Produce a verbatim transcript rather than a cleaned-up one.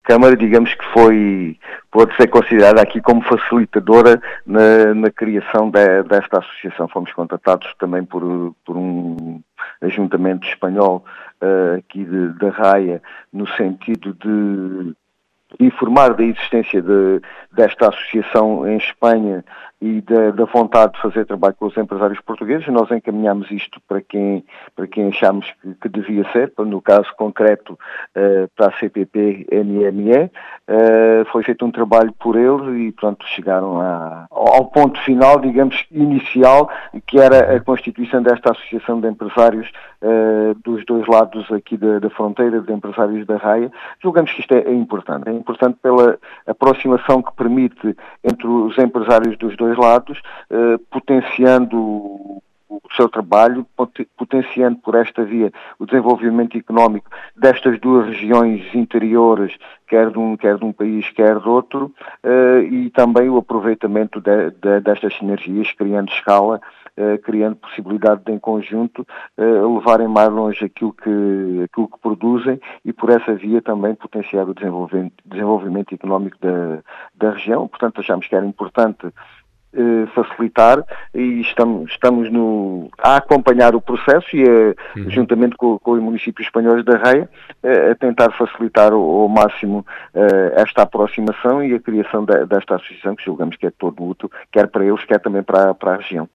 Câmara, digamos que foi, pode ser considerada aqui como facilitadora na, na criação de, desta associação. Fomos contatados também por, por um ajuntamento espanhol uh, aqui de, da Raia, no sentido de informar da existência de, desta associação em Espanha e da, da vontade de fazer trabalho com os empresários portugueses. Nós encaminhamos isto para quem, para quem achamos que, que devia ser, no caso concreto uh, para a C P P M M E. Uh, foi feito um trabalho por eles e pronto, chegaram a, ao ponto final, digamos, inicial, que era a constituição desta associação de empresários uh, dos dois lados aqui da, da fronteira, de empresários da Raia. Julgamos que isto é, é importante. É importante pela aproximação que permite entre os empresários dos dois lados, eh, potenciando o seu trabalho, potenciando por esta via o desenvolvimento económico destas duas regiões interiores, quer de um, quer de um país, quer de outro, eh, e também o aproveitamento de, de, destas sinergias, criando escala, eh, criando possibilidade de, em conjunto, eh, levarem mais longe aquilo que, aquilo que produzem e, por essa via, também potenciar o desenvolvimento, desenvolvimento económico da, da região. Portanto, achamos que era importante facilitar e estamos, estamos no, a acompanhar o processo e, a, uhum. juntamente com, com os municípios espanhóis da Raia, a, a tentar facilitar ao, ao máximo a, esta aproximação e a criação de, desta associação, que julgamos que é todo útil, quer para eles, quer também para, para a região.